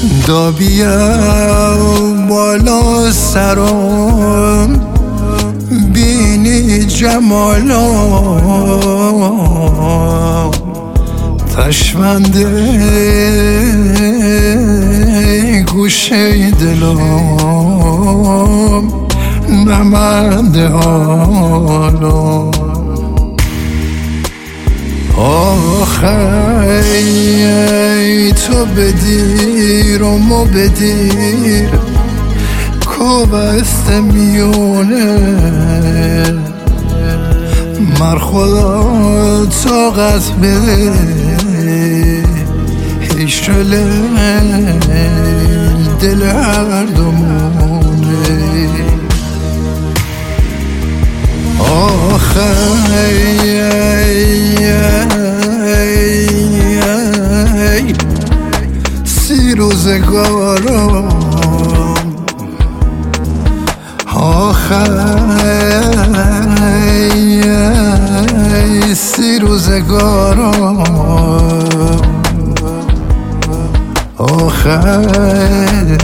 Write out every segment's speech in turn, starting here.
دا بیا بالا سرم بینی جمالم تشونده گوشه دلم نمنده حالم آخی تو بدیر و مو بدیر کو بست میونه مر خدا طاقت بده هیشله دل هر دومونه آخی سی روزگارم آخی سی روزگارم آخی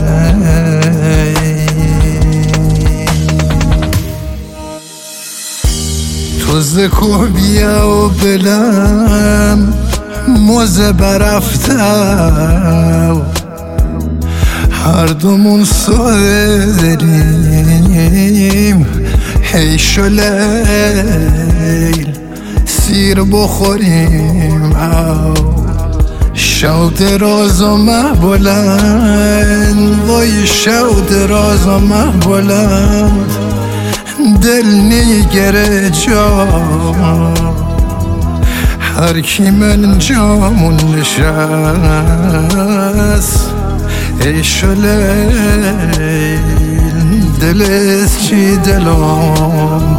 تو زکو بیا و بلم موزه برفتم هر دومون ساده داریم حیش و لیل سیر بخوریم شو دراز و مه بلند وای شو دراز و مه بلند دل نیگره جا هر کی من جامون نشست عیش و لیل دلت چی دلم